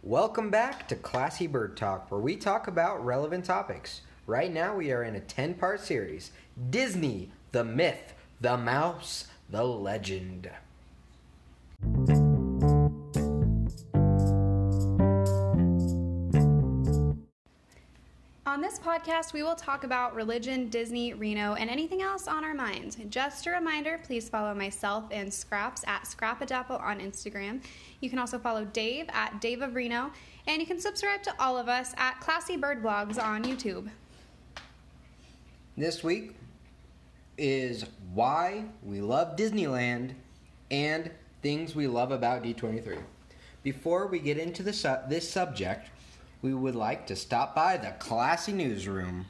Welcome back to Classy Bird Talk, where we talk about relevant topics. Right now we are in a 10-part series, Disney, the Myth, the Mouse, the Legend. On this podcast, we will talk about religion, Disney, Reno, and anything else on our minds. Just a reminder, please follow myself and Scraps at Scrapadapple on Instagram. You can also follow Dave at Dave of Reno, and you can subscribe to all of us at Classy Bird Vlogs on YouTube. This week is why we love Disneyland and things we love about D23. Before we get into this subject, we would like to stop by the Classy Newsroom.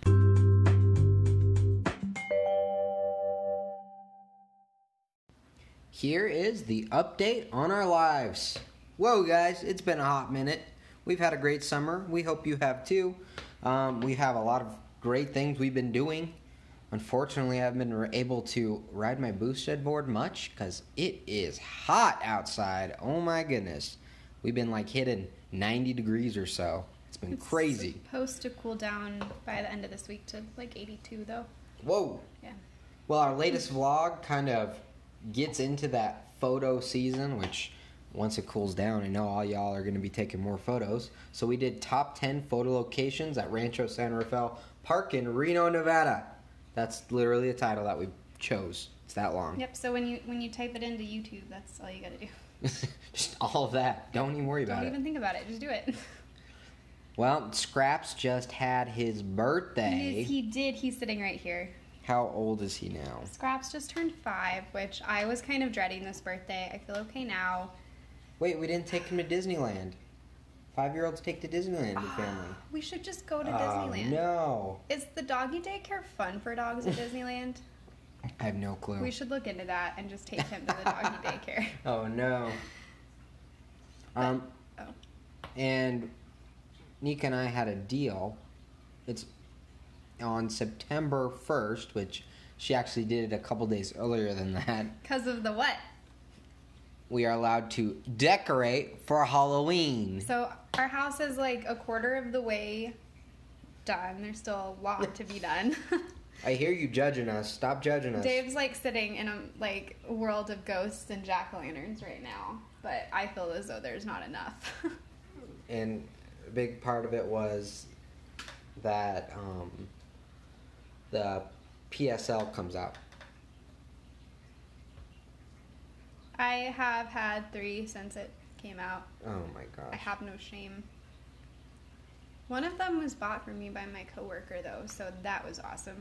Here is the update on our lives. Whoa, guys, it's been a hot minute. We've had a great summer. We hope you have too. We have a lot of great things we've been doing. Unfortunately, I haven't been able to ride my boosted board much because it is hot outside. Oh my goodness. We've been hitting 90 degrees or so. It's been crazy. It's supposed to cool down by the end of this week to 82 though. Whoa. Yeah. Well, our latest vlog kind of gets into that photo season, which once it cools down, I know all y'all are going to be taking more photos. So we did top 10 photo locations at Rancho San Rafael Park in Reno, Nevada. That's literally the title that we chose. It's that long. Yep, so when you type it into YouTube, that's all you got to do. Just all of that. Don't even worry about it. Don't even think about it. Just do it. Well, Scraps just had his birthday. Yes, he did. He's sitting right here. How old is he now? Scraps just turned 5, which I was kind of dreading this birthday. I feel okay now. Wait, we didn't take him to Disneyland. 5-year-olds take to Disneyland in the family. We should just go to Disneyland. No. Is the doggy daycare fun for dogs at Disneyland? I have no clue. We should look into that and just take him to the doggy daycare. Oh, no. And Nika and I had a deal. It's on September 1st, which she actually did it a couple days earlier than that. Because of the what? We are allowed to decorate for Halloween. So our house is a quarter of the way done. There's still a lot to be done. I hear you judging us. Stop judging us. Dave's sitting in a world of ghosts and jack-o'-lanterns right now, but I feel as though there's not enough. And a big part of it was that the PSL comes out. I have had 3 since it came out. Oh my gosh. I have no shame. One of them was bought for me by my coworker though, so that was awesome.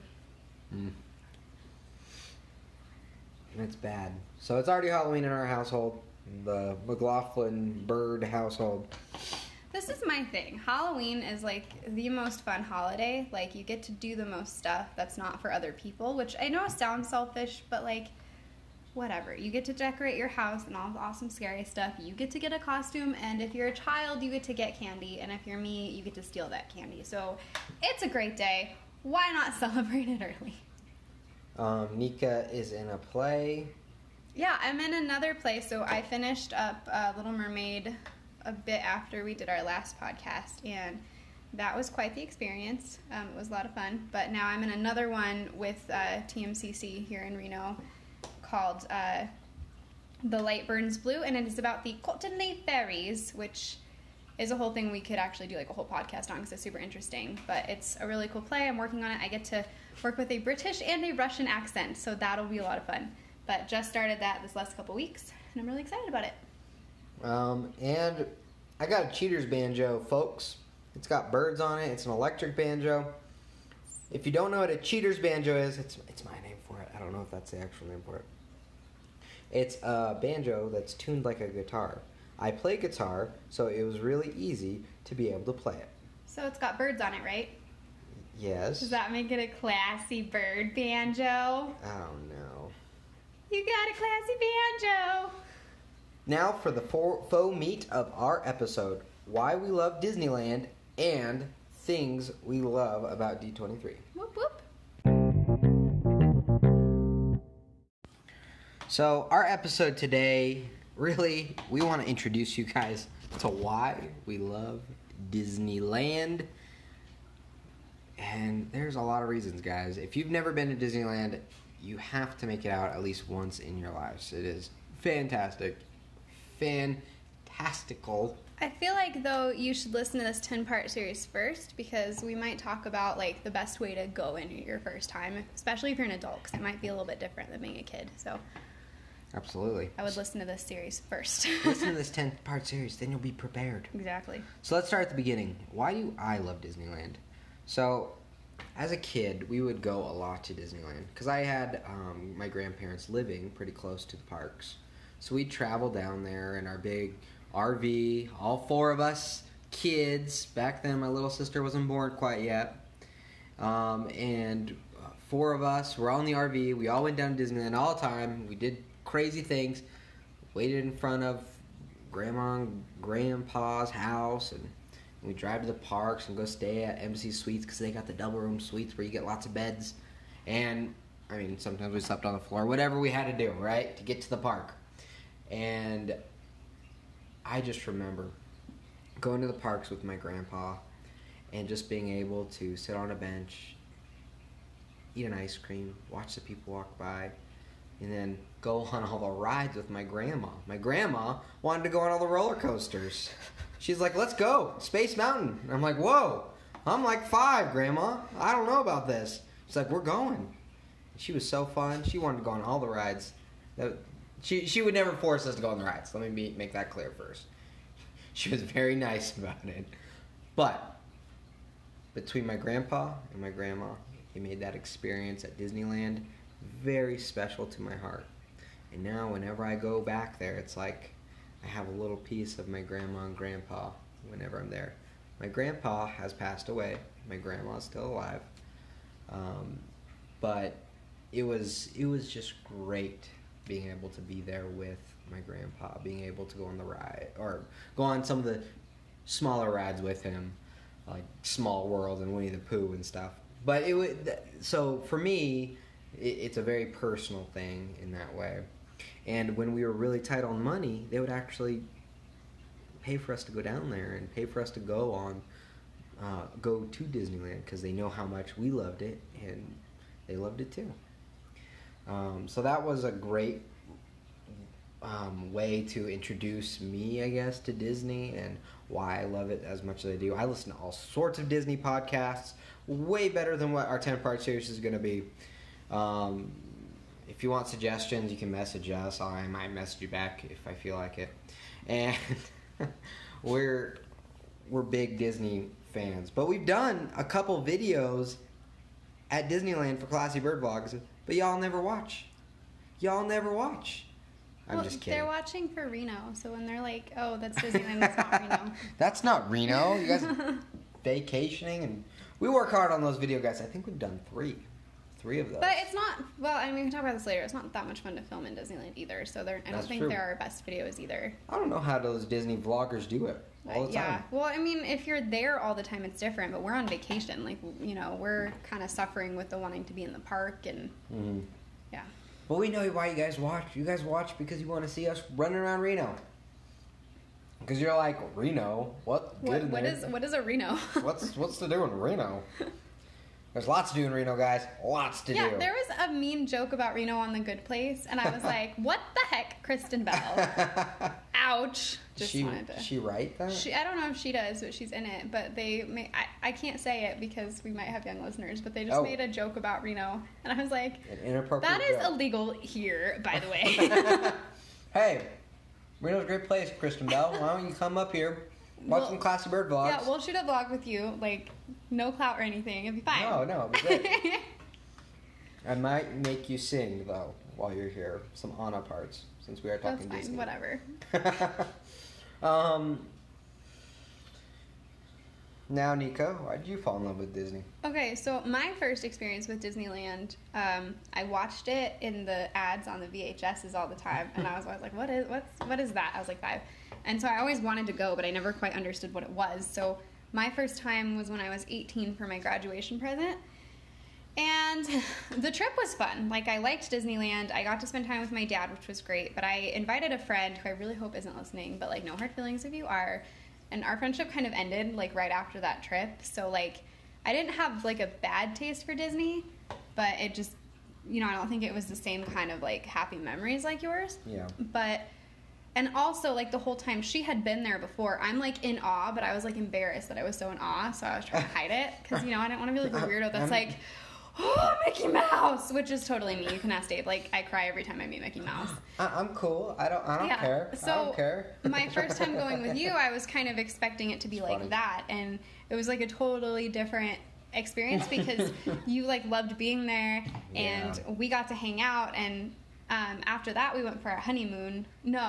It's bad. So it's already Halloween in our household, the McLaughlin Bird household. This is my thing. Halloween is the most fun holiday. You get to do the most stuff that's not for other people, which I know sounds selfish, but whatever. You get to decorate your house and all the awesome scary stuff. You get to get a costume, and if you're a child, you get to get candy, and if you're me, you get to steal that candy. So it's a great day. Why not celebrate it early? Nika is in a play. Yeah, I'm in another play. So I finished up Little Mermaid a bit after we did our last podcast, and that was quite the experience. It was a lot of fun. But now I'm in another one with TMCC here in Reno called The Light Burns Blue, and it is about the Courtenay Fairies, which is a whole thing we could actually do a whole podcast on because it's super interesting. But it's a really cool play. I'm working on it. I get to work with a British and a Russian accent, so that'll be a lot of fun. But just started that this last couple weeks, and I'm really excited about it. And I got a cheater's banjo, folks. It's got birds on it. It's an electric banjo. If you don't know what a cheater's banjo is, it's my name for it. I don't know if that's the actual name for it. It's a banjo that's tuned like a guitar. I play guitar, so it was really easy to be able to play it. So it's got birds on it, right? Yes. Does that make it a classy bird banjo? Oh, no. You got a classy banjo! Now for the faux meat of our episode, why we love Disneyland and things we love about D23. Whoop whoop. So our episode today, really, we want to introduce you guys to why we love Disneyland. And there's a lot of reasons, guys. If you've never been to Disneyland, you have to make it out at least once in your lives. It is fantastic. Fantastical. I feel like, though, you should listen to this 10-part series first, because we might talk about, like, the best way to go in your first time, especially if you're an adult, because it might be a little bit different than being a kid. So Absolutely. I would listen to this series first. Listen to this 10-part series, then you'll be prepared. Exactly. So let's start at the beginning. Why do I love Disneyland? So, as a kid, we would go a lot to Disneyland, because I had my grandparents living pretty close to the parks. So we'd travel down there in our big RV, all 4 of us, kids. Back then, my little sister wasn't born quite yet. And 4 of us were on the RV. We all went down to Disneyland all the time. We did crazy things. Waited in front of Grandma and Grandpa's house, and we drive to the parks and go stay at Embassy Suites, because they got the double room suites where you get lots of beds. And, I mean, sometimes we slept on the floor. Whatever we had to do, right, to get to the park. And I just remember going to the parks with my grandpa and just being able to sit on a bench, eat an ice cream, watch the people walk by, and then go on all the rides with my grandma. My grandma wanted to go on all the roller coasters. She's like, let's go, Space Mountain. And I'm like, whoa, I'm like 5, Grandma. I don't know about this. She's like, we're going. She was so fun. She wanted to go on all the rides. She would never force us to go on the rides. Let me make that clear first. She was very nice about it. But between my grandpa and my grandma, he made that experience at Disneyland very special to my heart. And now whenever I go back there, it's like I have a little piece of my grandma and grandpa whenever I'm there. My grandpa has passed away. My grandma's still alive. But it was just great being able to be there with my grandpa, being able to go on the ride, or go on some of the smaller rides with him, like Small World and Winnie the Pooh and stuff. But so for me, it's a very personal thing in that way. And when we were really tight on money, they would actually pay for us to go down there and pay for us to go to Disneyland, because they know how much we loved it, and they loved it too. So that was a great way to introduce me, I guess, to Disney and why I love it as much as I do. I listen to all sorts of Disney podcasts, way better than what our 10-part series is going to be. If you want suggestions, you can message us. I might message you back if I feel like it. And we're big Disney fans. But we've done a couple videos at Disneyland for Classy Bird Vlogs, but y'all never watch. I'm just kidding. They're watching for Reno, so when they're like, oh, that's Disneyland, that's not Reno. That's not Reno. You guys are vacationing, and we work hard on those video guys. I think we've done 3 of those. But it's not, well, I mean, we can talk about this later. It's not that much fun to film in Disneyland either, so I don't think they're our best videos either. I don't know how those Disney vloggers do it all the time. Yeah, well, I mean, if you're there all the time, it's different, but we're on vacation. Like, you know, we're kind of suffering with the wanting to be in the park, and yeah. Well, we know why you guys watch. You guys watch because you want to see us running around Reno. Because you're like, Reno? What is a Reno? what's to do in Reno? There's lots to do in Reno, guys. Lots to do. Yeah, there was a mean joke about Reno on The Good Place, and I was like, what the heck, Kristen Bell? Ouch. She write that? I don't know if she does, but she's in it. But I can't say it because we might have young listeners, but they just made a joke about Reno. And I was like, an inappropriate that is joke. Illegal here, by the way. Hey, Reno's a great place, Kristen Bell. Why don't you come up here? Watch some Classy Bird Vlogs. Yeah, we'll shoot a vlog with you. Like, no clout or anything. It'll be fine. No, it'll be great. I might make you sing, though, while you're here. Some Anna parts, since we are talking That's fine, Disney. whatever. Now, Nico, why did you fall in love with Disney? Okay, so my first experience with Disneyland, I watched it in the ads on the VHSs all the time, and I was always like, what is that? I was like 5. And so I always wanted to go, but I never quite understood what it was. So my first time was when I was 18 for my graduation present. And the trip was fun. Like, I liked Disneyland. I got to spend time with my dad, which was great. But I invited a friend who I really hope isn't listening, but, like, no hard feelings if you are. And our friendship kind of ended, like, right after that trip. So, like, I didn't have, like, a bad taste for Disney, but it just, you know, I don't think it was the same kind of, like, happy memories like yours. Yeah. But, and also, like, the whole time she had been there before, I'm, like, in awe, but I was, like, embarrassed that I was so in awe. So I was trying to hide it because, you know, I didn't want to be, like, a weirdo that's like, oh, Mickey Mouse, which is totally me. You can ask Dave. Like, I cry every time I meet Mickey Mouse. I'm cool. I don't care. So I don't care. My first time going with you, I was kind of expecting it to be like funny. that, and it was like a totally different experience because you like loved being there, and we got to hang out, and after that we went for our honeymoon.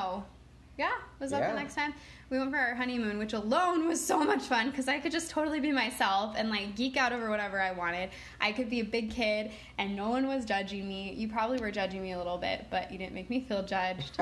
Was that the next time? We went for our honeymoon, which alone was so much fun because I could just totally be myself and like geek out over whatever I wanted. I could be a big kid and no one was judging me. You probably were judging me a little bit, but you didn't make me feel judged.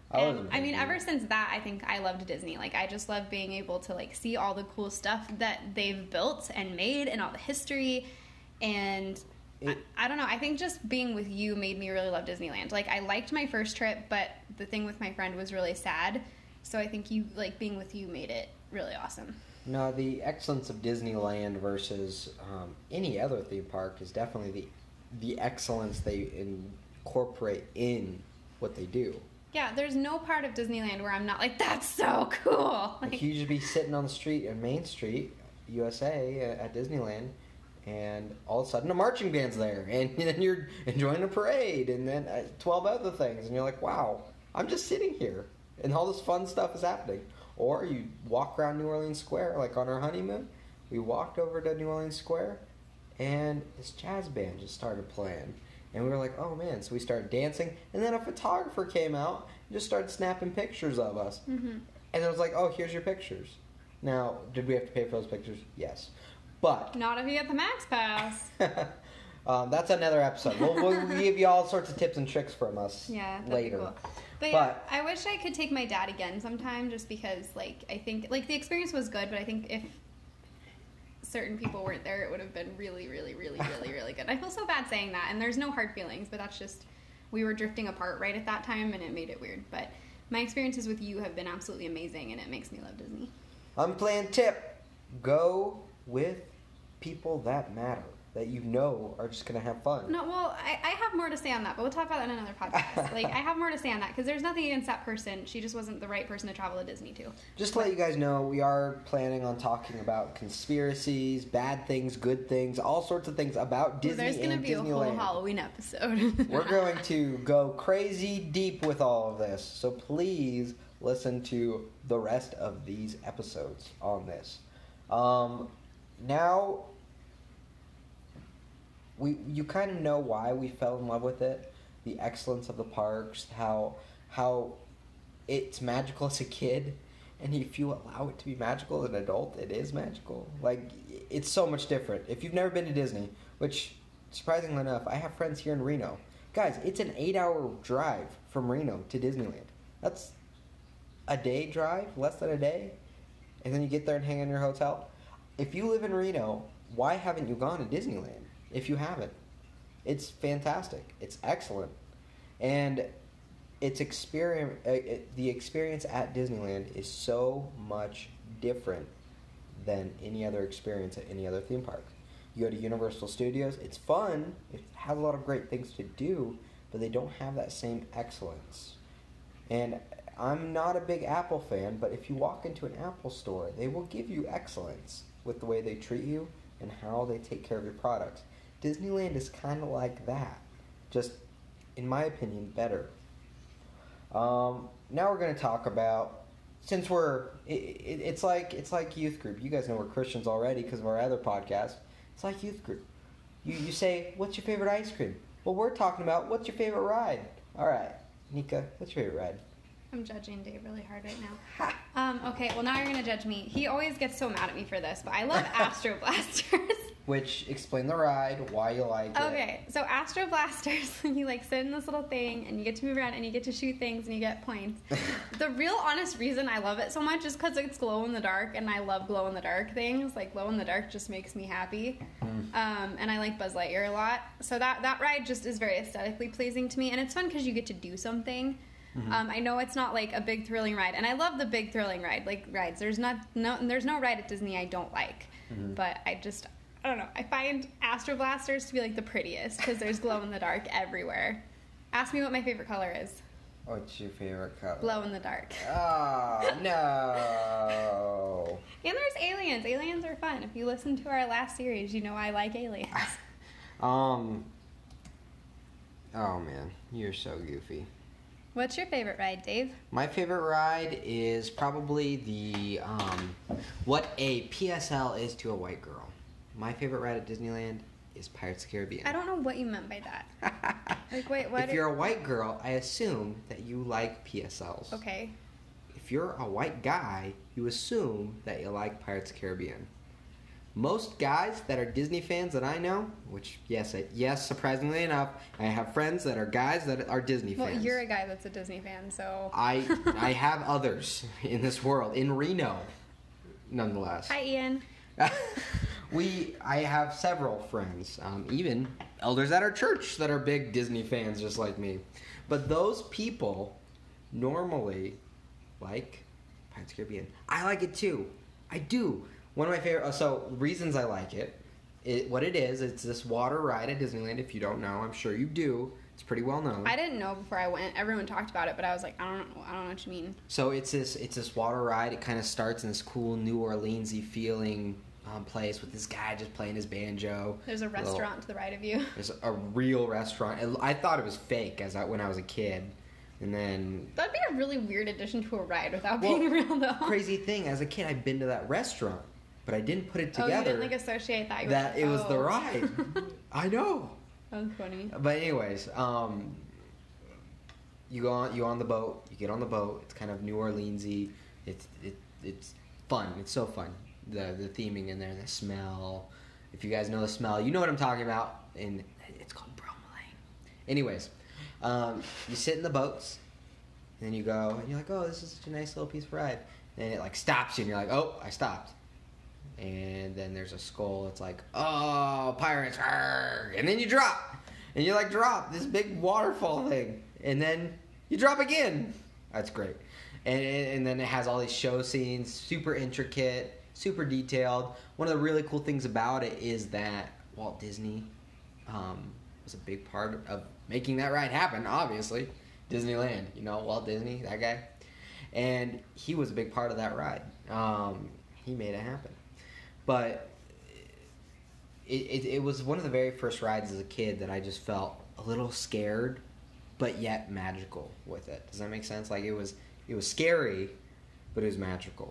I mean, ever since that, I think I loved Disney. Like, I just love being able to like see all the cool stuff that they've built and made and all the history. And I don't know. I think just being with you made me really love Disneyland. Like, I liked my first trip, but the thing with my friend was really sad. So I think you like being with you made it really awesome. No, the excellence of Disneyland versus any other theme park is definitely the excellence they incorporate in what they do. Yeah, there's no part of Disneyland where I'm not like, that's so cool. Like you just be sitting on the street in Main Street, USA, at Disneyland, and all of a sudden a marching band's there, and then you're enjoying a parade, and then 12 other things, and you're like, wow, I'm just sitting here, and all this fun stuff is happening. Or you walk around New Orleans Square, like on our honeymoon, we walked over to New Orleans Square, and this jazz band just started playing. And we were like, oh man, so we started dancing, and then a photographer came out and just started snapping pictures of us. Mm-hmm. And it was like, oh, here's your pictures. Now, did we have to pay for those pictures? Yes. But not if you get the Max Pass. that's another episode. We'll give you all sorts of tips and tricks from us later. Be cool. But yeah, I wish I could take my dad again sometime just because, like, I think, like, the experience was good, but I think if certain people weren't there, it would have been really, really, really, really, really good. I feel so bad saying that, and there's no hard feelings, but that's just, we were drifting apart right at that time, and it made it weird. But my experiences with you have been absolutely amazing, and it makes me love Disney. Unplanned tip. Go with people that matter, that you know are just going to have fun. No, well, I have more to say on that, but we'll talk about that in another podcast. Like, I have more to say on that, because there's nothing against that person. She just wasn't the right person to travel to Disney to. Just to let you guys know, we are planning on talking about conspiracies, bad things, good things, all sorts of things about Disney and Disneyland. There's going to be a whole Halloween episode. We're going to go crazy deep with all of this, so please listen to the rest of these episodes on this. Now, you kind of know why we fell in love with it, the excellence of the parks, how it's magical as a kid, and if you allow it to be magical as an adult, it is magical. Like, it's so much different. If you've never been to Disney, which, surprisingly enough, I have friends here in Reno. Guys, it's an 8-hour drive from Reno to Disneyland. That's a day drive, less than a day, and then you get there and hang in your hotel. If you live in Reno, why haven't you gone to Disneyland? If you haven't, it's fantastic. It's excellent, and the experience at Disneyland is so much different than any other experience at any other theme park. You go to Universal Studios, it's fun. It has a lot of great things to do, but they don't have that same excellence. And I'm not a big Apple fan, but if you walk into an Apple store, they will give you excellence with the way they treat you and how they take care of your products. Disneyland is kind of like that, just, in my opinion, better. Now we're going to talk about, since it's like youth group. You guys know we're Christians already because of our other podcast. It's like youth group. You say, what's your favorite ice cream? Well, we're talking about, what's your favorite ride? All right, Nika, what's your favorite ride? I'm judging Dave really hard right now. Okay, well, now you're going to judge me. He always gets so mad at me for this, but I love Astro Blasters. which explain the ride, why you like it. Okay, so Astro Blasters, you like sit in this little thing and you get to move around and you get to shoot things and you get points. The real honest reason I love it so much is because it's glow in the dark, and I love glow in the dark things. Like glow in the dark just makes me happy. And I like Buzz Lightyear a lot. So that ride just is very aesthetically pleasing to me, and it's fun because you get to do something. I know it's not like a big thrilling ride, and I love the big thrilling rides. There's no ride at Disney I don't like, but I don't know. I find Astro Blasters to be like the prettiest because there's glow in the dark everywhere. Ask me what my favorite color is. What's your favorite color? Glow in the dark. Oh, no. And there's aliens. Aliens are fun. If you listen to our last series, you know I like aliens. Oh man, you're so goofy. What's your favorite ride, Dave? My favorite ride is probably the what a PSL is to a white girl. My favorite ride at Disneyland is Pirates of the Caribbean. I don't know what you meant by that. Like, wait, what? If you're a white girl, I assume that you like PSLs. Okay. If you're a white guy, you assume that you like Pirates of the Caribbean. Most guys that are Disney fans that I know, which, yes, surprisingly enough, I have friends that are guys that are Disney fans. Well, you're a guy that's a Disney fan, so... I have others in this world, in Reno, nonetheless. Hi, Ian. I have several friends, even elders at our church that are big Disney fans just like me. But those people normally like Pirates of the Caribbean. I like it too. I do. One of my favorite... So, reasons I like it, what it is, it's this water ride at Disneyland. If you don't know, I'm sure you do. It's pretty well known. I didn't know before I went. Everyone talked about it, but I was like, I don't know what you mean. So, it's this water ride. It kind of starts in this cool New Orleans-y feeling place with this guy just playing his banjo. There's a restaurant to the right of you. There's a real restaurant. I thought it was fake when I was a kid. And then... That'd be a really weird addition to a ride without being real, though. Crazy thing, as a kid, I'd been to that restaurant, but I didn't put it together. Oh, you didn't, associate that? It was the ride. I know. That was funny. But anyways, you go on the boat. You get on the boat. It's kind of New Orleans-y. It's fun. It's so fun. The theming in there, the smell. If you guys know the smell, you know what I'm talking about. And it's called bromelain. Anyways, you sit in the boats, and then you go, and you're like, oh, this is such a nice little piece of ride. And it like stops you, and you're like, oh, I stopped. And then there's a skull. It's like, oh, pirates, argh. And then you drop, and you like drop this big waterfall thing, and then you drop again. That's great. And then it has all these show scenes, super intricate, super detailed. One of the really cool things about it is that Walt Disney was a big part of making that ride happen, obviously. Disneyland, Walt Disney, that guy. And he was a big part of that ride. He made it happen. But it was one of the very first rides as a kid that I just felt a little scared, but yet magical with it. Does that make sense? Like, it was scary, but it was magical.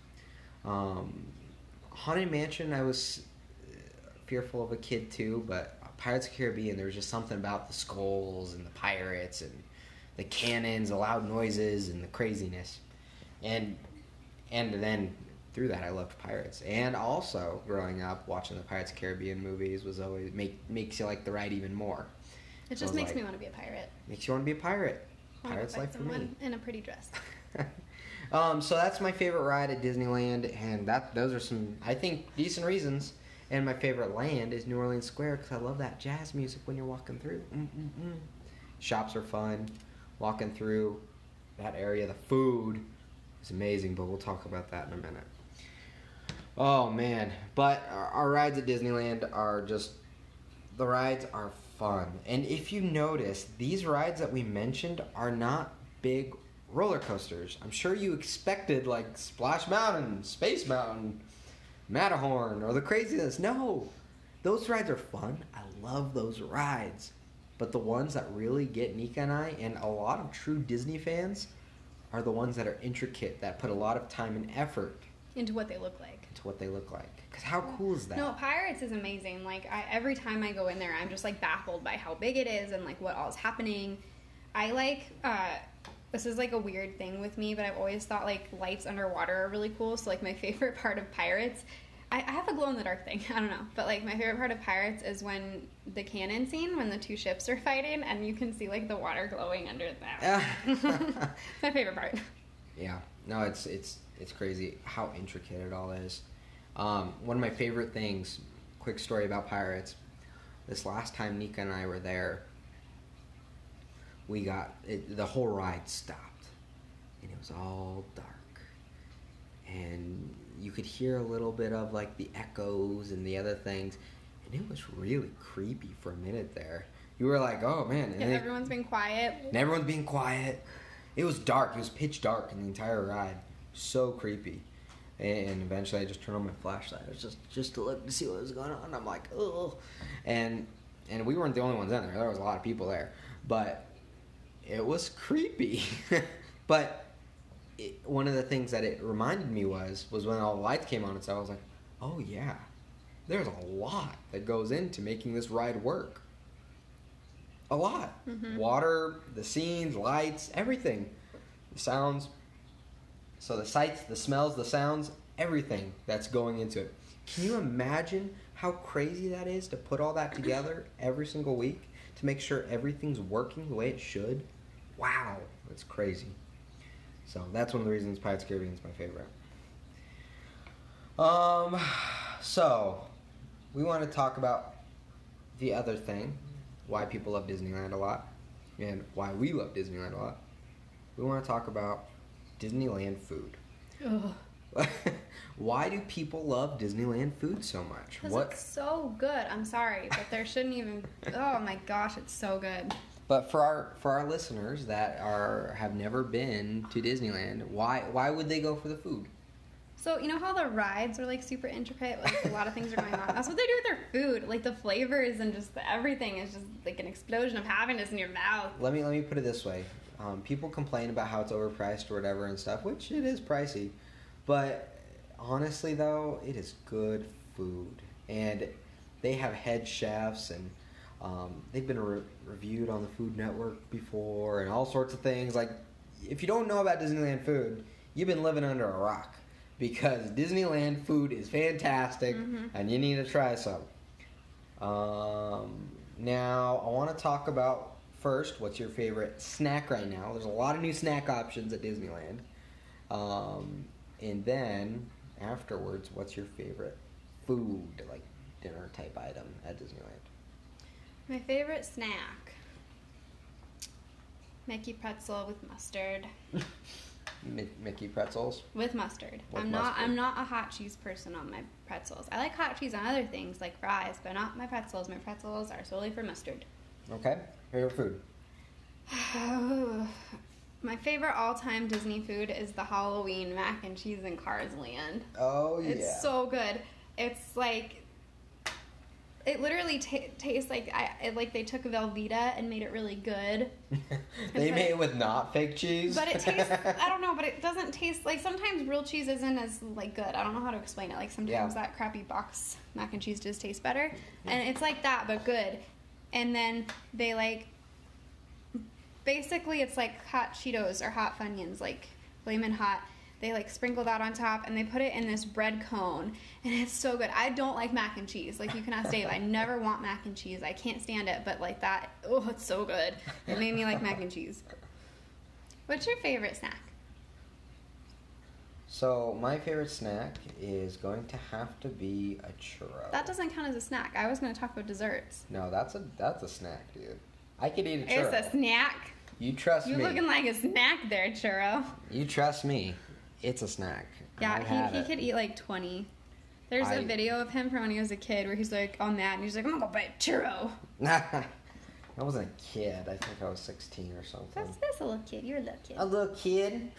Haunted Mansion, I was fearful of a kid too, but Pirates of the Caribbean, there was just something about the skulls and the pirates and the cannons, the loud noises, and the craziness. And then through that, I loved pirates. And also, growing up, watching the Pirates of the Caribbean movies was always makes you like the ride even more. It just makes me want to be a pirate. Makes you want to be a pirate. Pirate's life for me. In a pretty dress. So that's my favorite ride at Disneyland, and those are some, I think, decent reasons. And my favorite land is New Orleans Square because I love that jazz music when you're walking through. Shops are fun. Walking through that area, the food is amazing, but we'll talk about that in a minute. Oh, man. But our rides at Disneyland are the rides are fun. And if you notice, these rides that we mentioned are not big roller coasters. I'm sure you expected like Splash Mountain, Space Mountain, Matterhorn, or the craziness. No, those rides are fun. I love those rides. But the ones that really get Nika and I, and a lot of true Disney fans, are the ones that are intricate, that put a lot of time and effort into what they look like. Because how cool is that? No, Pirates is amazing. Like, every time I go in there, I'm just like baffled by how big it is and like what all is happening. I like, this is like a weird thing with me, but I've always thought like lights underwater are really cool. So like my favorite part of Pirates, I have a glow-in-the-dark thing. I don't know. But, like, my favorite part of Pirates is when the cannon scene, when the two ships are fighting, and you can see, like, the water glowing under them. My favorite part. Yeah. No, it's crazy how intricate it all is. One of my favorite things, quick story about Pirates, this last time Nika and I were there, the whole ride stopped, and it was all dark. And you could hear a little bit of like the echoes and the other things, and it was really creepy for a minute there. You were like, oh man. And everyone's being quiet. And everyone's being quiet. It was dark. It was pitch dark in the entire ride. So creepy. And eventually I just turned on my flashlight. It was just to look to see what was going on. I'm like, oh. And we weren't the only ones in there. There was a lot of people there. But it was creepy. But one of the things that it reminded me was when all the lights came on and stuff, I was like, oh yeah, there's a lot that goes into making this ride work. A lot. Mm-hmm. Water, the scenes, lights, everything. The sounds. So the sights, the smells, the sounds, everything that's going into it. Can you imagine how crazy that is to put all that together every single week to make sure everything's working the way it should? Wow, that's crazy. So that's one of the reasons Pirates of the Caribbean is my favorite. So we want to talk about the other thing, why people love Disneyland a lot, and why we love Disneyland a lot. We want to talk about Disneyland food. Ugh. Why do people love Disneyland food so much? Because it's so good. I'm sorry, but there shouldn't even. Oh my gosh, it's so good. But for our listeners that have never been to Disneyland, why would they go for the food? So you know how the rides are like super intricate, like a lot of things are going on. That's what they do with their food, like the flavors and just everything is just like an explosion of happiness in your mouth. Let me put it this way: people complain about how it's overpriced or whatever and stuff, which it is pricey, but honestly though, it is good food, and they have head chefs and. They've been reviewed on the Food Network before and all sorts of things. Like, if you don't know about Disneyland food, you've been living under a rock because Disneyland food is fantastic and you need to try some. Now, I want to talk about first what's your favorite snack right now. There's a lot of new snack options at Disneyland. And then, afterwards, what's your favorite food, like dinner type item at Disneyland? My favorite snack, Mickey pretzel with mustard. Mickey pretzels with mustard. I'm not a hot cheese person on my pretzels. I like hot cheese on other things like fries, but not my pretzels. My pretzels are solely for mustard. Okay. Favorite food? My favorite all-time Disney food is the Halloween mac and cheese in Cars Land. Oh yeah. It's so good. It's like. It literally tastes like they took Velveeta and made it really good. They made it with not fake cheese? But it tastes, I don't know, but it doesn't taste, like sometimes real cheese isn't as like good. I don't know how to explain it. Like sometimes that crappy box mac and cheese just tastes better. And it's like that, but good. And then they like, basically it's like hot Cheetos or hot Funyuns, like Flamin' Hot. They like sprinkle that on top and they put it in this bread cone and it's so good. I don't like mac and cheese. Like you can ask Dave. I never want mac and cheese. I can't stand it. But like that, oh, it's so good. It made me like mac and cheese. What's your favorite snack? So my favorite snack is going to have to be a churro. That doesn't count as a snack. I was going to talk about desserts. No, that's a snack, dude. I could eat a churro. It's a snack. You trust me. You're looking like a snack there, churro. You trust me. It's a snack. Yeah, he could eat like 20. There's a video of him from when he was a kid where he's like on that and he's like, I'm gonna go buy a churro. I wasn't a kid. I think I was 16 or something. That's a little kid. You're a little kid. A little kid.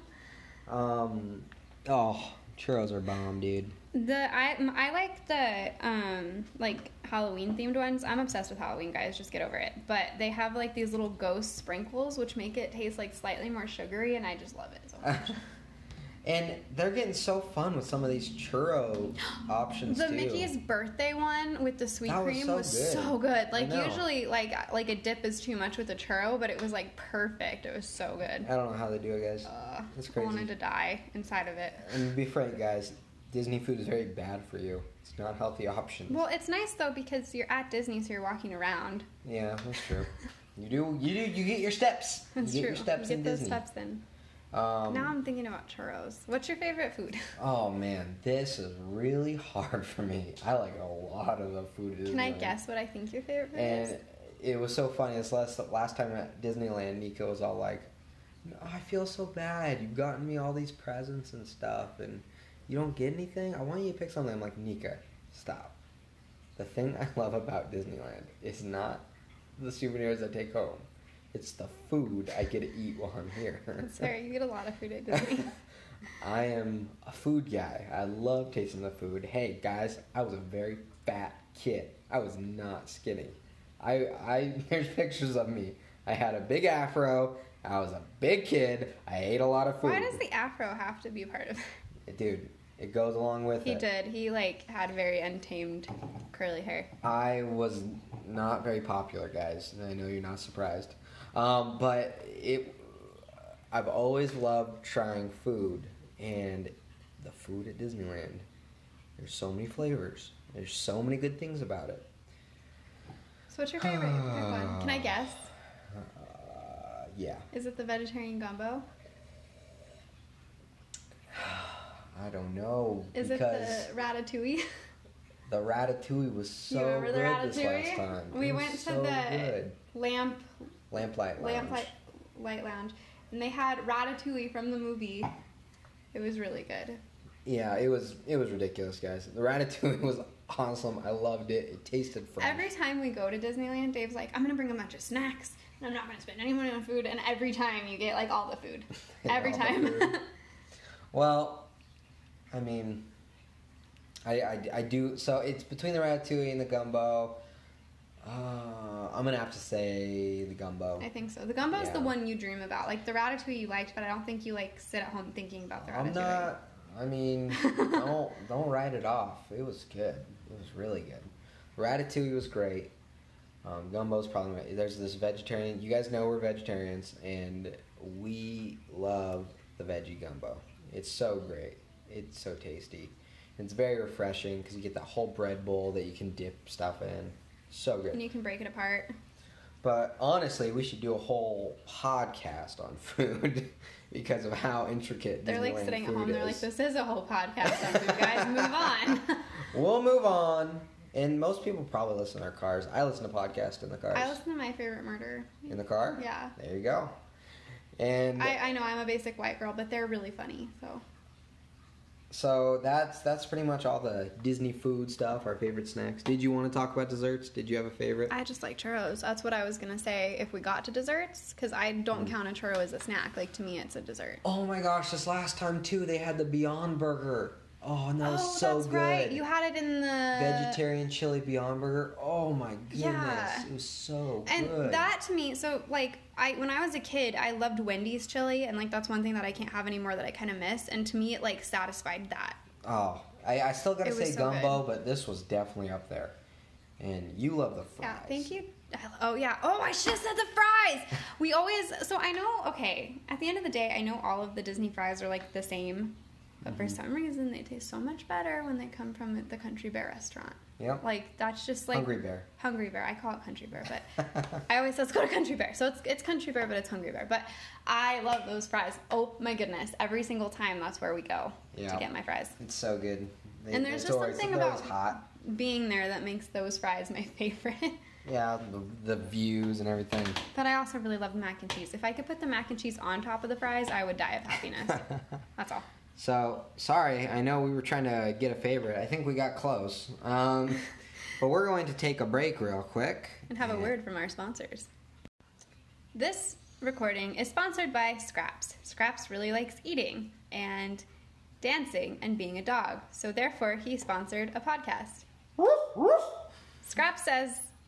Churros are bomb, dude. I like the like Halloween themed ones. I'm obsessed with Halloween, guys. Just get over it. But they have like these little ghost sprinkles, which make it taste like slightly more sugary, and I just love it so much. And they're getting so fun with some of these churro options the too. Mickey's birthday one with the sweet cream was so so good. Like usually like a dip is too much with a churro, but it was like perfect. It was so good. I don't know how they do it, guys. It's crazy. I wanted to die inside of it. And to be frank, guys, Disney food is very bad for you. It's not healthy options. Well, it's nice though because you're at Disney, so you're walking around. Yeah, that's true. You get your steps. That's you get true. your steps you in get those Disney. steps in. Now I'm thinking about churros. What's your favorite food? Oh man, this is really hard for me. I like a lot of the food at Disneyland. Can I guess what I think your favorite food is? And it was so funny. This last time at Disneyland, Nico was all like, "Oh, I feel so bad. You've gotten me all these presents and stuff, and you don't get anything. I want you to pick something." I'm like, "Nika, stop. The thing I love about Disneyland is not the souvenirs I take home. It's the food I get to eat while I'm here." That's fair. You get a lot of food at Disney. I am a food guy. I love tasting the food. Hey, guys, I was a very fat kid. I was not skinny. There's pictures of me. I had a big afro. I was a big kid. I ate a lot of food. Why does the afro have to be part of it? Dude, it goes along with it. He did. He, had very untamed curly hair. I was not very popular, guys. I know you're not surprised. But I've always loved trying food. And the food at Disneyland, there's so many flavors. There's so many good things about it. So what's your favorite one? Can I guess? Yeah. Is it the vegetarian gumbo? I don't know. Is it the ratatouille? The ratatouille was so You remember the good ratatouille? this last time. We It was went to so the good. Lamplight Lounge, and they had ratatouille from the movie. It was really good. Yeah, it was ridiculous, guys. The ratatouille was awesome. I loved it. It tasted fresh. Every time we go to Disneyland, Dave's like, "I'm gonna bring a bunch of snacks, and I'm not gonna spend any money on food." And every time you get all the food. Every All the time. food. Well, I mean, I do. So it's between the ratatouille and the gumbo. I'm gonna have to say the gumbo. I think so. The gumbo is the Yeah. one you dream about. The ratatouille you liked, but I don't think you sit at home thinking about the ratatouille. I'm not. I mean, don't write it off. It was good. It was really good. Ratatouille was great. Gumbo's probably there's this vegetarian. You guys know we're vegetarians, and we love the veggie gumbo. It's so great. It's so tasty. It's very refreshing because you get that whole bread bowl that you can dip stuff in. So good. And you can break it apart. But honestly, we should do a whole podcast on food because of how intricate They're Disneyland sitting at food home. They're is. "This is a whole podcast on food, guys. Move on." We'll move on. And most people probably listen in their cars. I listen to podcasts in the cars. I listen to My Favorite Murder. In the car? Yeah. There you go. And I know I'm a basic white girl, but they're really funny. so that's pretty much all the Disney food stuff, our favorite snacks. Did you want to talk about desserts? Did you have a favorite? I just like churros. That's what I was gonna say if we got to desserts, because I don't count a churro as a snack. To me, it's a dessert. Oh my gosh, this last time too, they had the Beyond Burger. Oh, and that was so that's good. right. You had it in the Vegetarian chili Beyond Burger. Oh my goodness. Yeah. It was so And good. that to me, so when I was a kid, I loved Wendy's chili, and that's one thing that I can't have anymore that I kind of miss. And to me, it satisfied that. Oh, I still gotta It was say so gumbo, good. but this was definitely up there. And you love the fries. Yeah, thank you. Oh yeah. Oh, I should have said the fries. We always. So I know. Okay. At the end of the day, I know all of the Disney fries are the same, but for some reason they taste so much better when they come from the Country Bear restaurant. Yep. That's just Hungry Bear. Hungry Bear. I call it Country Bear, but I always say let's go to Country Bear. So it's Country Bear, but it's Hungry Bear. But I love those fries. Oh my goodness! Every single time, that's where we go to get my fries. It's so good. And there's it's just always, something it's always about hot. being there that makes those fries my favorite. Yeah, the views and everything. But I also really love mac and cheese. If I could put the mac and cheese on top of the fries, I would die of happiness. That's all. So, sorry, I know we were trying to get a favorite. I think we got close. But we're going to take a break real quick. And have a word from our sponsors. This recording is sponsored by Scraps. Scraps really likes eating and dancing and being a dog. So therefore, he sponsored a podcast. Scraps says,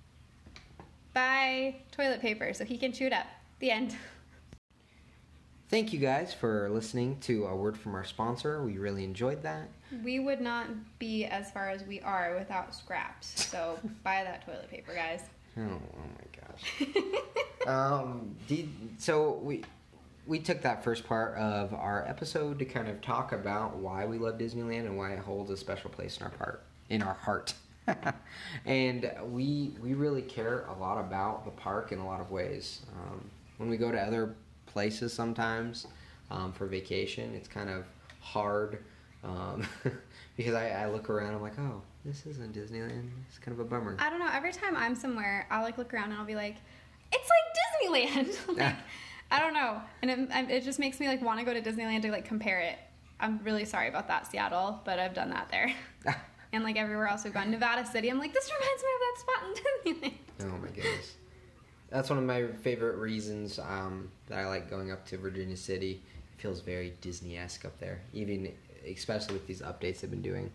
buy toilet paper so he can chew it up. The end. Thank you guys for listening to a word from our sponsor. We really enjoyed that. We would not be as far as we are without Scraps. So buy that toilet paper, guys. Oh my gosh. So we took that first part of our episode to kind of talk about why we love Disneyland and why it holds a special place in our heart. And we really care a lot about the park in a lot of ways. When we go to other places sometimes for vacation, it's kind of hard because I look around and I'm like, oh, this isn't Disneyland. It's kind of a bummer. I don't know. Every time I'm somewhere, I'll like look around and I'll be like, it's like Disneyland. Like, I don't know, and it just makes me like want to go to Disneyland to like compare it. I'm really sorry about that, Seattle, but I've done that there. And like everywhere else we've gone, Nevada City, I'm like, this reminds me of that spot in Disneyland. Oh my goodness. That's one of my favorite reasons that I like going up to Virginia City. It feels very Disney-esque up there, even especially with these updates they've been doing.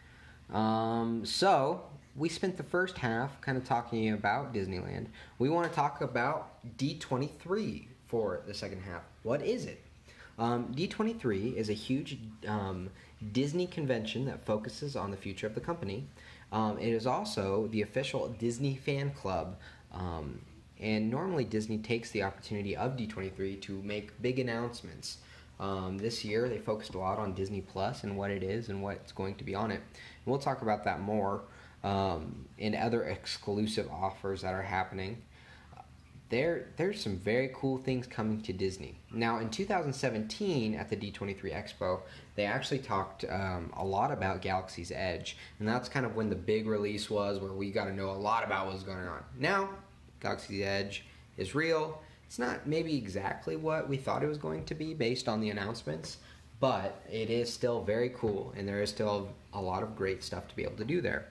So we spent the first half kind of talking about Disneyland. We want to talk about D23 for the second half. What is it? D23 is a huge Disney convention that focuses on the future of the company. It is also the official Disney fan club. And normally Disney takes the opportunity of D23 to make big announcements. This year they focused a lot on Disney Plus and what it is and what's going to be on it. And we'll talk about that more and other exclusive offers that are happening. There's some very cool things coming to Disney. Now, in 2017 at the D23 Expo, they actually talked a lot about Galaxy's Edge, and that's kind of when the big release was, where we got to know a lot about what's going on. Now, Galaxy's Edge is real. It's not maybe exactly what we thought it was going to be based on the announcements, but it is still very cool, and there is still a lot of great stuff to be able to do there.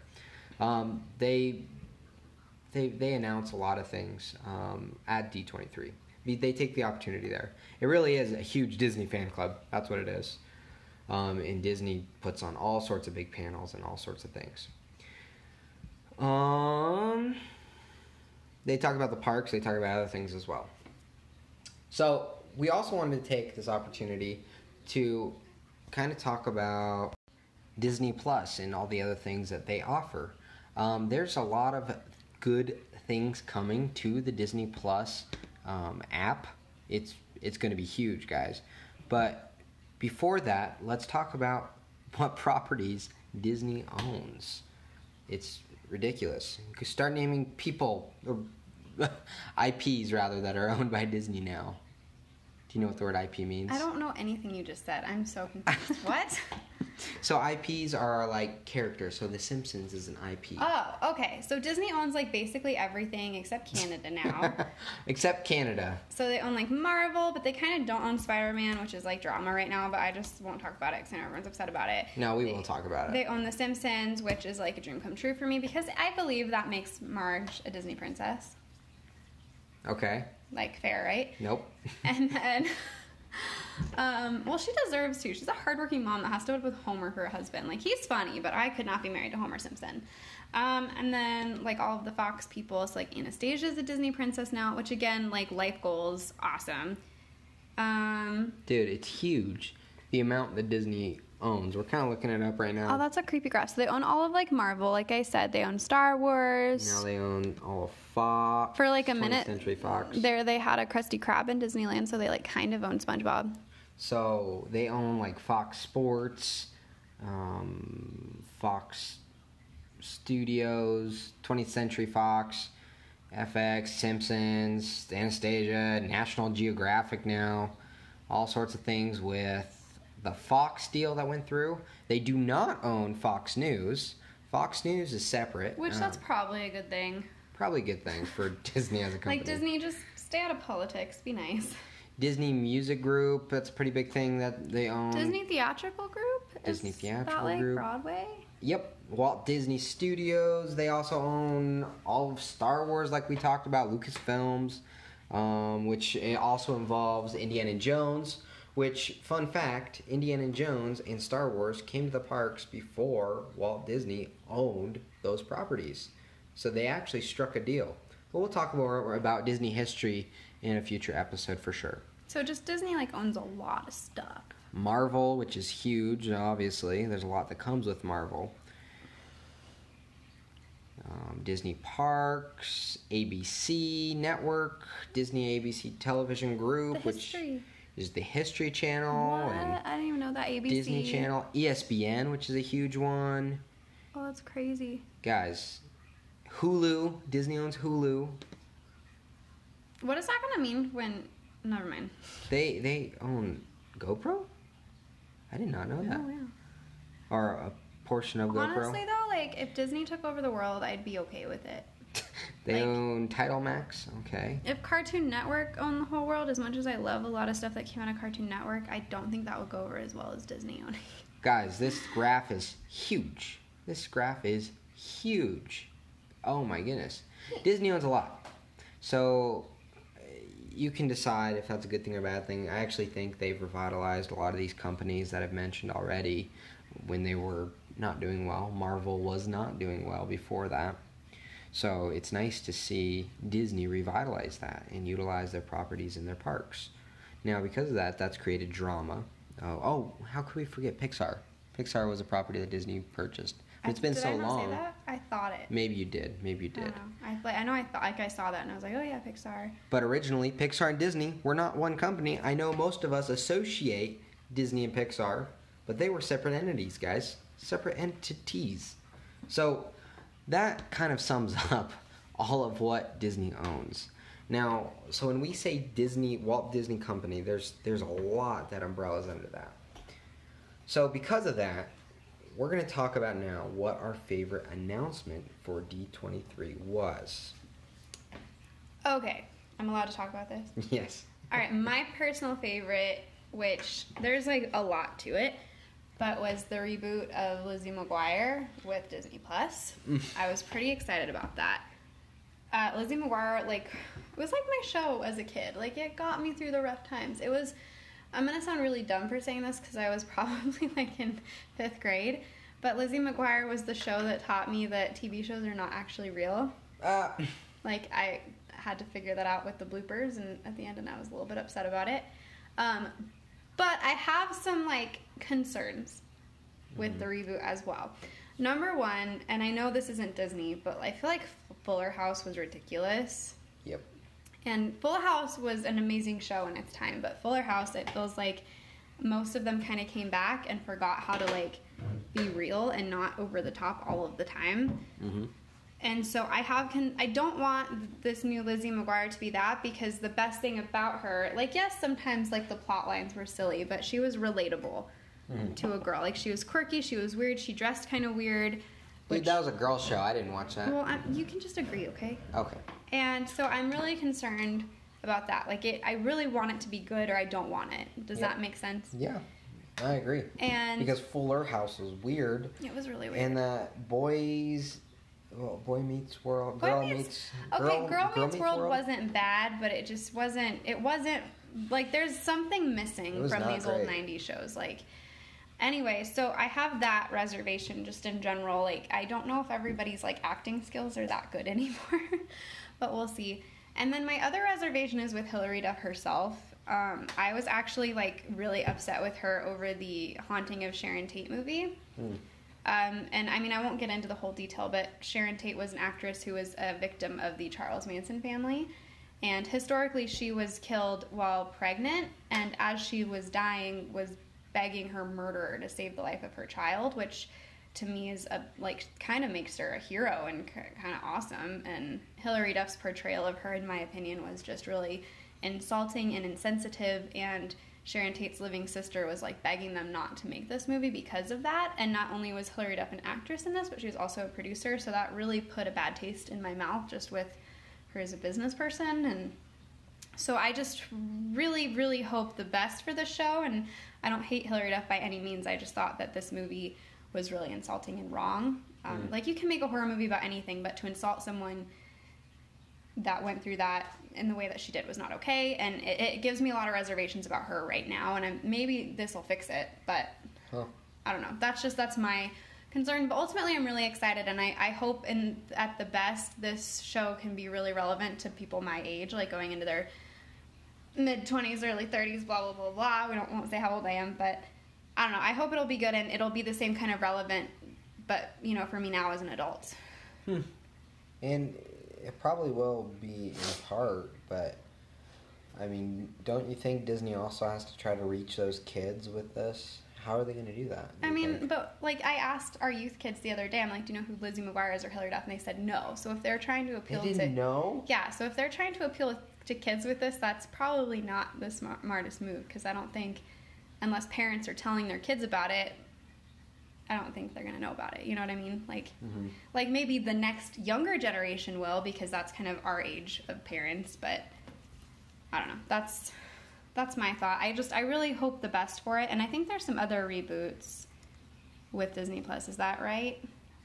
They announce a lot of things at D23. They take the opportunity there. It really is a huge Disney fan club. That's what it is. And Disney puts on all sorts of big panels and all sorts of things. They talk about the parks. They talk about other things as well. So we also wanted to take this opportunity to kind of talk about Disney Plus and all the other things that they offer. There's a lot of good things coming to the Disney Plus app. It's going to be huge, guys. But before that, let's talk about what properties Disney owns. It's ridiculous. You could start naming people, or IPs rather, that are owned by Disney now. Do you know what the word IP means? I don't know anything you just said. I'm so confused. What? So IPs are like characters. So The Simpsons is an IP. Oh, okay. So Disney owns like basically everything except Canada now. Except Canada. So they own like Marvel, but they kind of don't own Spider-Man, which is like drama right now, but I just won't talk about it because I know everyone's upset about it. No, we will talk about it. They own The Simpsons, which is like a dream come true for me because I believe that makes Marge a Disney princess. Okay. Like, fair, right? Nope. And then, well, she deserves to. She's a hardworking mom that has to live with Homer, her husband. Like, he's funny, but I could not be married to Homer Simpson. And then, like, all of the Fox people, it's like Anastasia's a Disney princess now, which, again, like, life goals, awesome. Dude, it's huge. The amount that Disney owns. We're kind of looking it up right now. Oh, that's a creepy grass. So they own all of, like, Marvel, like I said. They own Star Wars. Now they own all of Fox. For, like, a minute, 20th Century Fox. there they had a Krusty Krab in Disneyland, so they, like, kind of own SpongeBob. So they own, like, Fox Sports, Fox Studios, 20th Century Fox, FX, Simpsons, Anastasia, National Geographic now, all sorts of things with the Fox deal that went through. They do not own Fox News. Fox News is separate. Which that's probably a good thing. Probably a good thing for Disney as a company. Like, Disney, just stay out of politics. Be nice. Disney Music Group, that's a pretty big thing that they own. Disney Theatrical Group? Disney Theatrical that, like, Group. Broadway? Yep. Walt Disney Studios. They also own all of Star Wars, like we talked about, Lucasfilms, which also involves Indiana Jones. Which, fun fact, Indiana Jones and Star Wars came to the parks before Walt Disney owned those properties. So they actually struck a deal. But we'll talk more about Disney history in a future episode for sure. So just Disney, like, owns a lot of stuff. Marvel, which is huge, obviously. There's a lot that comes with Marvel. Disney Parks, ABC Network, Disney ABC Television Group, which There's the History Channel What? and I didn't even know that. ABC. Disney Channel, ESPN, which is a huge one. Oh, that's crazy. Guys, Hulu. Disney owns Hulu. What is that gonna mean when? Never mind. They own GoPro? I did not know that. Oh, yeah. Or a portion of GoPro. Honestly, though, like, if Disney took over the world, I'd be okay with it. They like, own Title Max. Okay. If Cartoon Network owned the whole world, as much as I love a lot of stuff that came out of Cartoon Network, I don't think that would go over as well as Disney owning. Guys, this graph is huge. This graph is huge. Oh my goodness. Disney owns a lot. So you can decide if that's a good thing or a bad thing. I actually think they've revitalized a lot of these companies that I've mentioned already when they were not doing well. Marvel was not doing well before that. So it's nice to see Disney revitalize that and utilize their properties in their parks. Now, because of that, that's created drama. Oh, how could we forget Pixar? Pixar was a property that Disney purchased. But it's been so long. Did I not say that? I thought it. Maybe you did. Maybe you did. I know. I thought like I saw that and I was like, oh yeah, Pixar. But originally, Pixar and Disney were not one company. I know most of us associate Disney and Pixar, but they were separate entities, guys. Separate entities. So that kind of sums up all of what Disney owns. Now, so when we say Disney, Walt Disney Company, there's a lot that umbrellas under that. So because of that, we're going to talk about now what our favorite announcement for D23 was. Okay, I'm allowed to talk about this? Yes. All right, my personal favorite, which there's like a lot to it, but was the reboot of Lizzie McGuire with Disney Plus. I was pretty excited about that. Lizzie McGuire, like, it was like my show as a kid. Like, it got me through the rough times. It was, I'm going to sound really dumb for saying this because I was probably like in 5th grade, but Lizzie McGuire was the show that taught me that TV shows are not actually real. Like, I had to figure that out with the bloopers and at the end, and I was a little bit upset about it. But I have some, like, concerns with the reboot as well. Number one, and I know this isn't Disney, but I feel like Fuller House was ridiculous. Yep. And Fuller House was an amazing show in its time, but Fuller House, it feels like most of them kind of came back and forgot how to, like, be real and not over the top all of the time. Mm-hmm. And so I don't want this new Lizzie McGuire to be that, because the best thing about her, like, yes, sometimes, like, the plot lines were silly, but she was relatable to a girl. Like, she was quirky, she was weird, she dressed kind of weird. Dude, that was a girl show. I didn't watch that. Well, you can just agree, okay? Okay. And so I'm really concerned about that. Like, I really want it to be good, or I don't want it. Does that make sense? Yeah, I agree. And because Fuller House was weird. It was really weird. And that Boy Meets World, Girl Meets World wasn't bad, but it just wasn't. It wasn't like there's something missing from these old '90s shows. Like, anyway, so I have that reservation just in general. Like, I don't know if everybody's like acting skills are that good anymore, but we'll see. And then my other reservation is with Hilary Duff herself. I was actually like really upset with her over the Haunting of Sharon Tate movie. And I mean, I won't get into the whole detail, but Sharon Tate was an actress who was a victim of the Charles Manson family. And historically, she was killed while pregnant, and as she was dying, was begging her murderer to save the life of her child, which to me is kind of makes her a hero and kind of awesome. And Hilary Duff's portrayal of her, in my opinion, was just really insulting and insensitive, and Sharon Tate's living sister was like begging them not to make this movie because of that. And not only was Hilary Duff an actress in this, but she was also a producer, so that really put a bad taste in my mouth just with her as a business person. And so I just really, really hope the best for this show, and I don't hate Hilary Duff by any means. I just thought that this movie was really insulting and wrong. Like, you can make a horror movie about anything, but to insult someone that went through that in the way that she did was not okay, and it gives me a lot of reservations about her right now, and maybe this will fix it, but I don't know. That's my concern, but ultimately I'm really excited, and I hope at the best this show can be really relevant to people my age, like going into their mid-20s, early 30s, blah, blah, blah, blah. We won't say how old I am, but I don't know. I hope it'll be good, and it'll be the same kind of relevant, but, you know, for me now as an adult. And it probably will be in part, but I mean, don't you think Disney also has to try to reach those kids with this? How are they going to do that? I mean, but like I asked our youth kids the other day, I'm like, do you know who Lizzie McGuire is or Hilary Duff? And they said no. So if they're trying to appeal they didn't know? Yeah, so if they're trying to appeal to kids with this, that's probably not the smartest move, because I don't think, unless parents are telling their kids about it, I don't think they're going to know about it. You know what I mean? Like maybe the next younger generation will, because that's kind of our age of parents, but I don't know. That's my thought. I really hope the best for it, and I think there's some other reboots with Disney Plus. Is that right?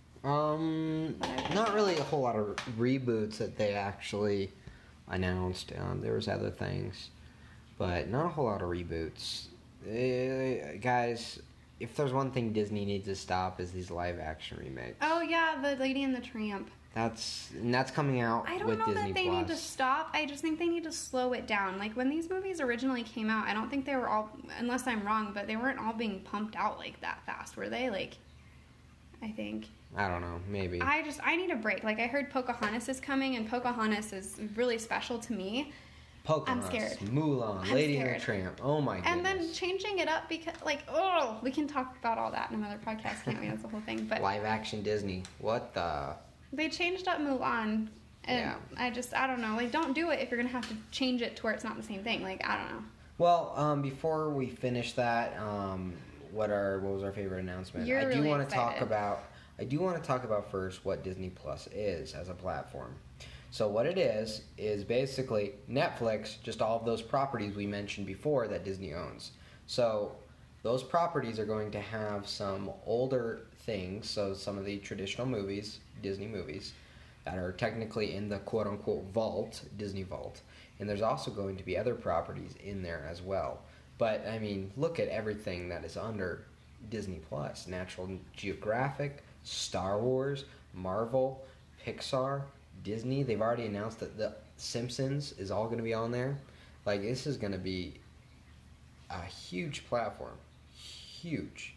Not really a whole lot of reboots that they actually announced. There was other things, but not a whole lot of reboots. Guys, if there's one thing Disney needs to stop is these live action remakes. Oh yeah, The Lady and the Tramp. That's coming out I don't with know Disney that they Plus. need to stop. I just think they need to slow it down. Like when these movies originally came out, I don't think they were all, unless I'm wrong, but they weren't all being pumped out like that fast, were they? Like, I think. I don't know, maybe. I need a break. Like I heard Pocahontas is coming, and Pocahontas is really special to me. Pocahontas, I'm scared. Mulan, I'm Lady scared. and the Tramp. Oh my goodness. And then changing it up because, we can talk about all that in another podcast, can't we? That's the whole thing. But live action Disney. What the? they changed up Mulan, and Yeah. I don't know. Like, don't do it if you're gonna have to change it to where it's not the same thing. Like, I don't know. Well, before we finish that, what was our favorite announcement? You're really want to excited. I do want to talk about first what Disney Plus is as a platform. So what it is basically Netflix, just all of those properties we mentioned before that Disney owns. So those properties are going to have some older things, so some of the traditional movies, Disney movies, that are technically in the quote-unquote vault, Disney Vault. And there's also going to be other properties in there as well. But, I mean, look at everything that is under Disney Plus. National Geographic, Star Wars, Marvel, Pixar, Disney. They've already announced that The Simpsons is all going to be on there. Like, this is going to be a huge platform. Huge.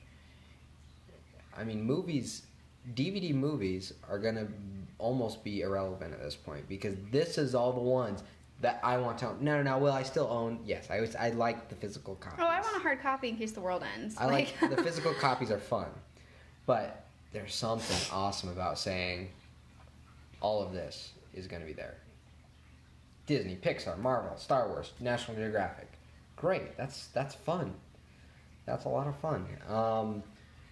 I mean, DVD movies are going to almost be irrelevant at this point, because this is all the ones that I want to own. No, will I still own? Yes, I like the physical copies. Oh, I want a hard copy in case the world ends. I like the physical copies are fun, but there's something awesome about saying all of this is going to be there. Disney, Pixar, Marvel, Star Wars, National Geographic. Great, that's fun. That's a lot of fun.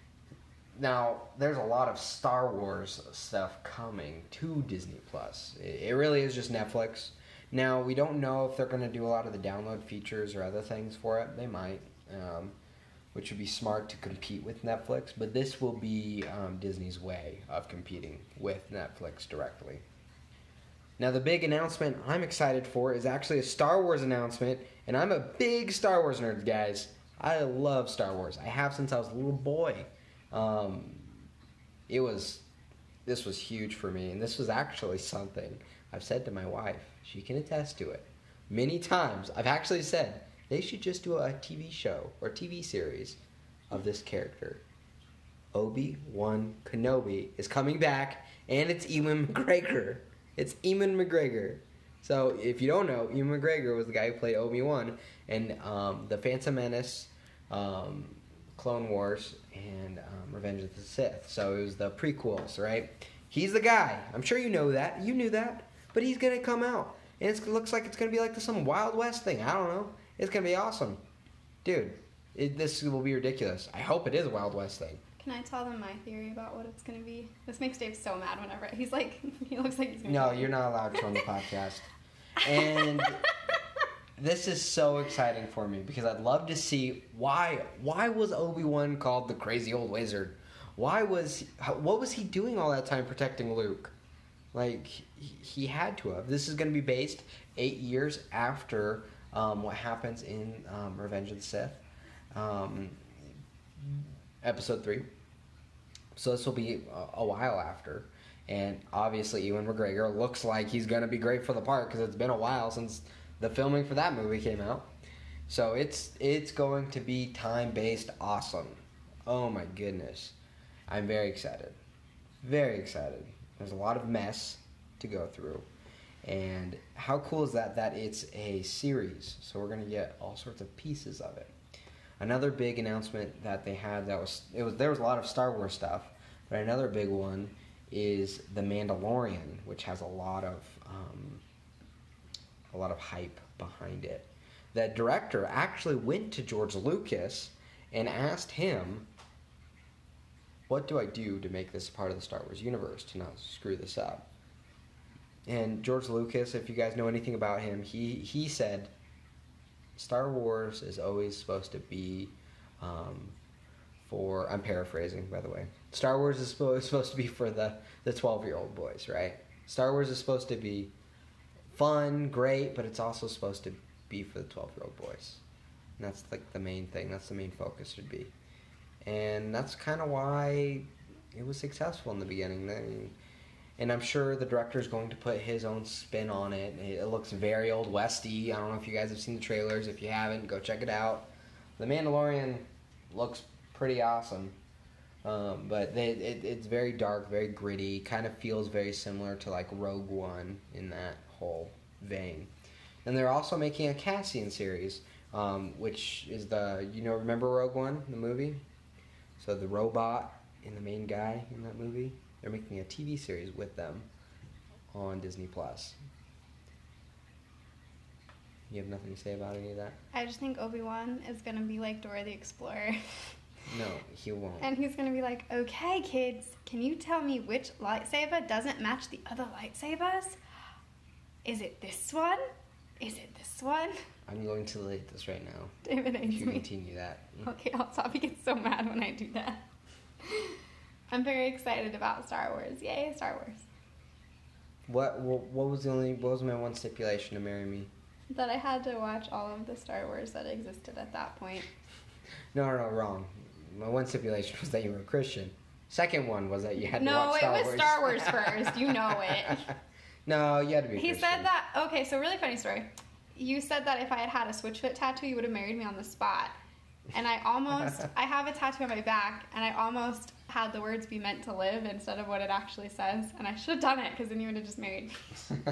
Now, there's a lot of Star Wars stuff coming to Disney Plus. It really is just Netflix. Now, we don't know if they're going to do a lot of the download features or other things for it. They might, which would be smart to compete with Netflix. But this will be Disney's way of competing with Netflix directly. Now, the big announcement I'm excited for is actually a Star Wars announcement. And I'm a big Star Wars nerd, guys. I love Star Wars. I have since I was a little boy. This was huge for me, and this was actually something I've said to my wife. She can attest to it. Many times, I've actually said they should just do a TV show or TV series of this character. Obi-Wan Kenobi is coming back, and it's Ewan McGregor. It's Ewan McGregor. So, if you don't know, Ewan McGregor was the guy who played Obi-Wan in The Phantom Menace, Clone Wars, and Revenge of the Sith. So it was the prequels, right? He's the guy. I'm sure you know that. You knew that. But he's going to come out. And it looks like it's going to be like some Wild West thing. I don't know. It's going to be awesome. Dude, this will be ridiculous. I hope it is a Wild West thing. Can I tell them my theory about what it's going to be? This makes Dave so mad whenever he looks like he's going to No, you're not allowed to on the podcast. And this is so exciting for me because I'd love to see why was Obi-Wan called the crazy old wizard? What was he doing all that time protecting Luke? Like, he had to have. This is going to be based 8 years after what happens in Revenge of the Sith, Episode 3. So this will be a while after. And obviously Ewan McGregor looks like he's going to be great for the part because it's been a while since the filming for that movie came out. So it's going to be time-based awesome. Oh my goodness. I'm very excited. Very excited. There's a lot of mess to go through. And how cool is that? That it's a series, so we're gonna get all sorts of pieces of it. Another big announcement that they had there was a lot of Star Wars stuff, but another big one is The Mandalorian, which has a lot of hype behind it. The director actually went to George Lucas and asked him, "What do I do to make this part of the Star Wars universe to not screw this up?" And George Lucas, if you guys know anything about him, he said, Star Wars is always supposed to be for, I'm paraphrasing, by the way. Star Wars is supposed to be for the 12-year-old boys, right? Star Wars is supposed to be fun, great, but it's also supposed to be for the 12-year-old boys. And that's like the main thing. That's the main focus should be. And that's kind of why it was successful in the beginning. And I'm sure the director is going to put his own spin on it. It looks very Old Westy. I don't know if you guys have seen the trailers. If you haven't, go check it out. The Mandalorian looks pretty awesome. But it's very dark, very gritty. Kind of feels very similar to like Rogue One in that whole vein. And they're also making a Cassian series, which is remember Rogue One, the movie? So the robot and the main guy in that movie. They're making a TV series with them on Disney Plus. You have nothing to say about any of that? I just think Obi-Wan is going to be like Dora the Explorer. No, he won't. And he's going to be like, okay, kids, can you tell me which lightsaber doesn't match the other lightsabers? Is it this one? Is it this one? I'm going to delete this right now. David hates if you me. continue that. Okay, I'll stop. He gets so mad when I do that. I'm very excited about Star Wars. Yay, Star Wars. What was my one stipulation to marry me? That I had to watch all of the Star Wars that existed at that point. No, wrong. My one stipulation was that you were a Christian. Second one was that you had to watch Star Wars. No, it was Star Wars first. You know it. No, you had to be a Christian. He said that, okay, so really funny story. You said that if I had had a Switchfoot tattoo, you would have married me on the spot. And I have a tattoo on my back, and I almost had the words be meant to live instead of what it actually says. And I should have done it, because then you would have just married me.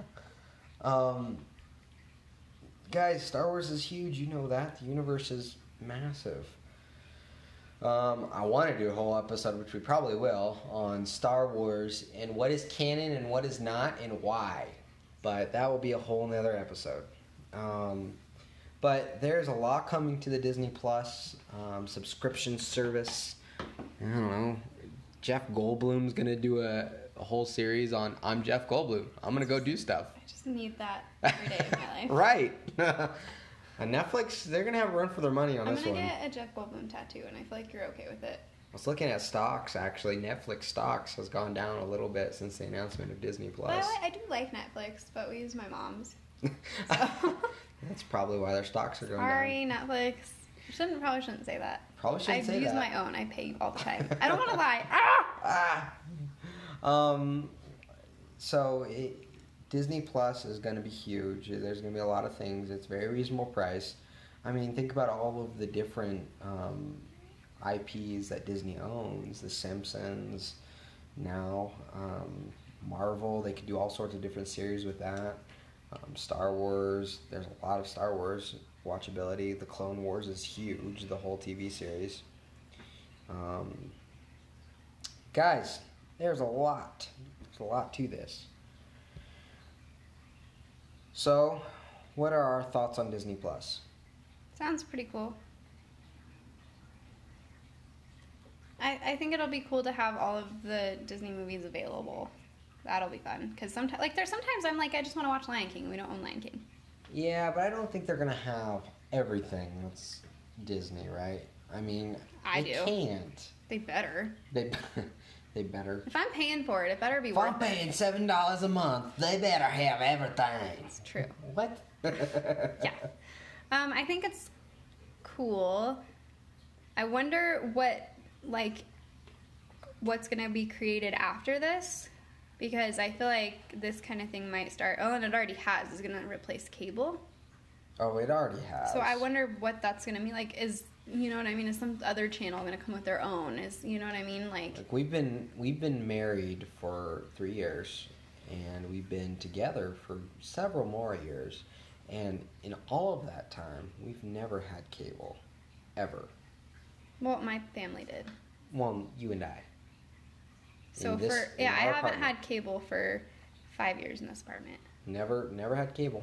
Guys, Star Wars is huge. You know that. The universe is massive. I want to do a whole episode, which we probably will, on Star Wars and what is canon and what is not and why. But that will be a whole nother episode. But there's a lot coming to the Disney Plus subscription service. I don't know. Jeff Goldblum's going to do a whole series on I'm Jeff Goldblum. I'm going to go do stuff. I just need that every day of my life. Right. On Netflix, they're going to have a run for their money on this one. I'm going to get a Jeff Goldblum tattoo, and I feel like you're okay with it. I was looking at stocks, actually. Netflix stocks has gone down a little bit since the announcement of Disney+. Plus. I do like Netflix, but we use my mom's. So. That's probably why their stocks are going down. Sorry, Netflix. Probably shouldn't say that. Probably shouldn't say that. I use my own. I pay you all the time. I don't want to lie. Disney Plus is going to be huge. There's going to be a lot of things. It's a very reasonable price. I mean, think about all of the different IPs that Disney owns. The Simpsons, now Marvel. They could do all sorts of different series with that. Star Wars. There's a lot of Star Wars watchability. The Clone Wars is huge. The whole TV series. Guys, there's a lot. There's a lot to this. So, what are our thoughts on Disney Plus? Sounds pretty cool. I think it'll be cool to have all of the Disney movies available. That'll be fun. Because sometimes I'm like, I just want to watch Lion King. We don't own Lion King. Yeah, but I don't think they're going to have everything that's Disney, right? I mean, they can't. They better. They better. If I'm paying for it, it better be if worth I'm paying $7 a month, they better have everything. It's true. What? Yeah. I think it's cool. I wonder what's going to be created after this, because I feel like this kind of thing might start. Oh, and it already has. Is going to replace cable. Oh, it already has. So I wonder what that's going to be like. You know what I mean? Is some other channel going to come with their own? You know what I mean? Like we've been married for 3 years, and we've been together for several more years. And in all of that time, we've never had cable, ever. Well, my family did. Well, you and I. So I haven't had cable for 5 years in this apartment. Never had cable.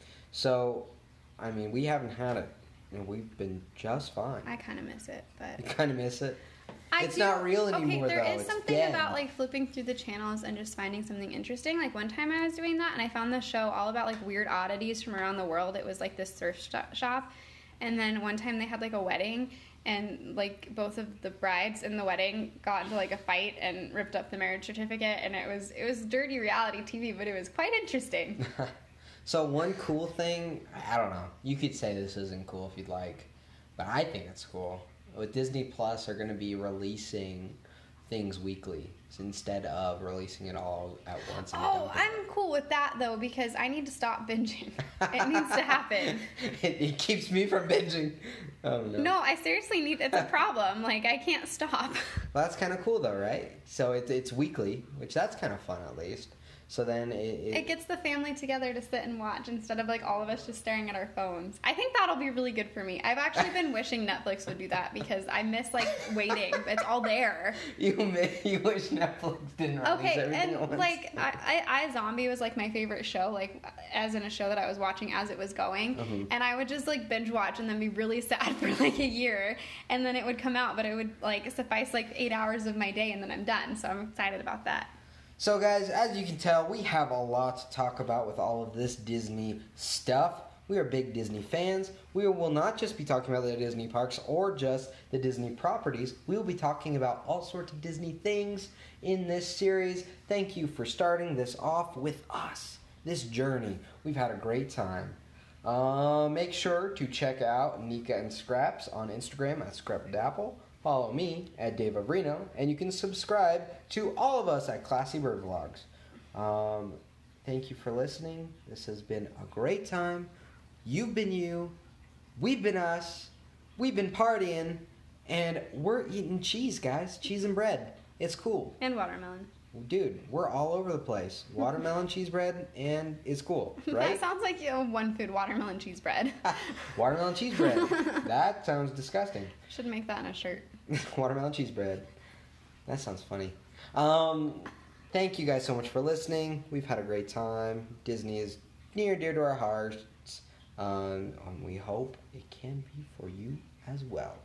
So, I mean, we haven't had it, and we've been just fine. I kind of miss it, but... You kind of miss it? It's not real anymore, okay, there though. is It's something dead. about, like, flipping through the channels and just finding something interesting. Like, one time I was doing that, and I found this show all about, like, weird oddities from around the world. It was, like, this thrift shop. And then one time they had, like, a wedding, and, like, both of the brides in the wedding got into, like, a fight and ripped up the marriage certificate. And it was dirty reality TV, but it was quite interesting. So one cool thing, I don't know, you could say this isn't cool if you'd like, but I think it's cool. With Disney Plus, they're going to be releasing things weekly instead of releasing it all at once. Oh, I'm cool with that, though, because I need to stop binging. It needs to happen. It keeps me from binging. Oh, no. No, I seriously need... It's a problem. Like, I can't stop. Well, that's kind of cool, though, right? So it's weekly, which that's kind of fun, at least. So then it gets the family together to sit and watch instead of, like, all of us just staring at our phones. I think that'll be really good for me. I've actually been wishing Netflix would do that because I miss, like, waiting. It's all there. You wish Netflix didn't release okay, everything and, at once. like, I Zombie was, like, my favorite show, like, as in a show that I was watching as it was going. Mm-hmm. And I would just, like, binge watch and then be really sad for, like, a year. And then it would come out, but it would, like, suffice, like, 8 hours of my day and then I'm done. So I'm excited about that. So guys, as you can tell, we have a lot to talk about with all of this Disney stuff. We are big Disney fans. We will not just be talking about the Disney parks or just the Disney properties. We will be talking about all sorts of Disney things in this series. Thank you for starting this off with us, this journey. We've had a great time. Make sure to check out Nika and Scraps on Instagram at Scrapdapple. Follow me at Dave Abrino, and you can subscribe to all of us at Classy Bird Vlogs. Thank you for listening. This has been a great time. You've been you. We've been us. We've been partying. And we're eating cheese, guys. Cheese and bread. It's cool. And watermelon. Dude, we're all over the place. Watermelon cheese bread, and it's cool, right? That sounds like one food watermelon cheese bread. Watermelon cheese bread. That sounds disgusting. Should make that in a shirt. Watermelon cheese bread. That sounds funny. Thank you guys so much for listening. We've had a great time. Disney is near and dear to our hearts. We hope it can be for you as well.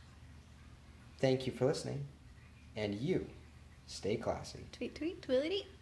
Thank you for listening. And you, stay classy. Tweet, tweet, tweelity.